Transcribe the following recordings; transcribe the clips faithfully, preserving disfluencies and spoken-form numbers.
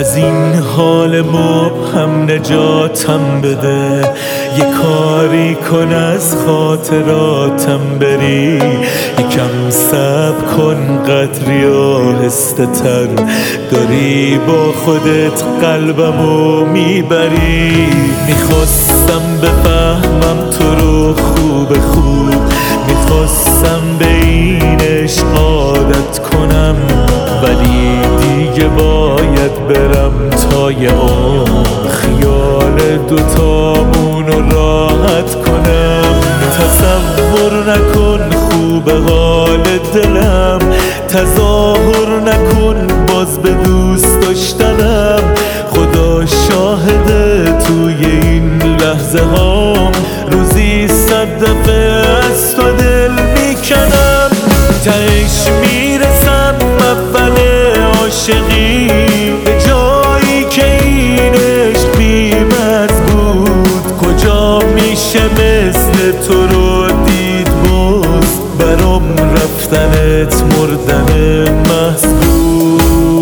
از این حال مبهم نجاتم بده، یه کاری کن از خاطراتم بری، یکم صبر کن قدری آهسته تر، داری با خودت قلبمو میبری. میخواستم بفهمم تو رو خوب خوب، میخواستم به این عشق عادت کنم، ولی دیگه باید برم تا یه عمر خیال دوتامونو راحت کنم. تصور نکن خوب حال دلم، تظاهر نکن باز به دوست داشتنم، خدا شاهده توی این لحظه هام روزی صد دفعه از تو دل میکنم. تهش میرسم اول عاشقی، به جایی که این عشق بی‌مرز بود، کجا میشه مثل تو رو دید باز، برام رفتنت مردن محض بود.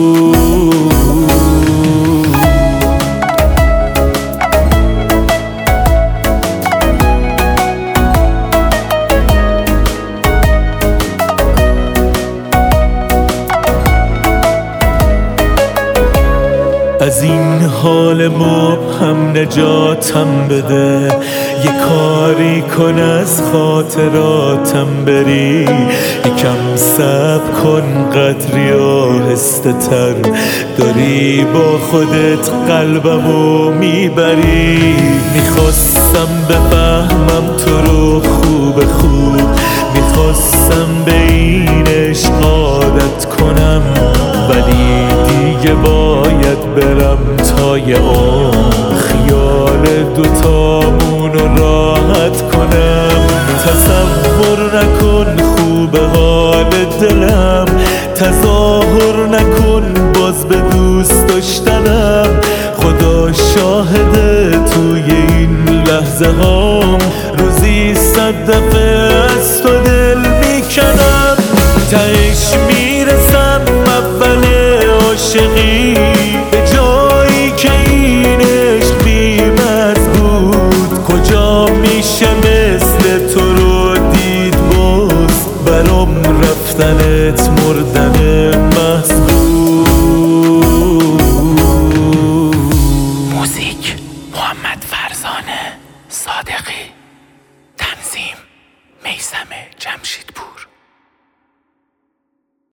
از این حال مبهم نجاتم بده، یه کاری کن از خاطراتم بری، یکم صبر کن قدری آهسته تر، داری با خودت قلبمو میبری. میخواستم بفهمم تو رو خوب خوب، میخواستم به این عشق عادت کنم، ولی دیگه باید برم تا یه عمر خیال دوتامونو راحت کنم. تصور نکن خوب حال دلم، تظاهر نکن باز به دوست داشتنم، خدا شاهده توی این لحظه هام روزی صد دفعه از تو دل میکنم. تهش میرسم اول عاشقی، به جایی که این عشق بی‌مرز بود، کجا میشه مثل تو رو دید باز، برام رفتنت مردن محض بود. موزیک محمد فرزانه صادقی، تنظیم میثم جمشیدپور.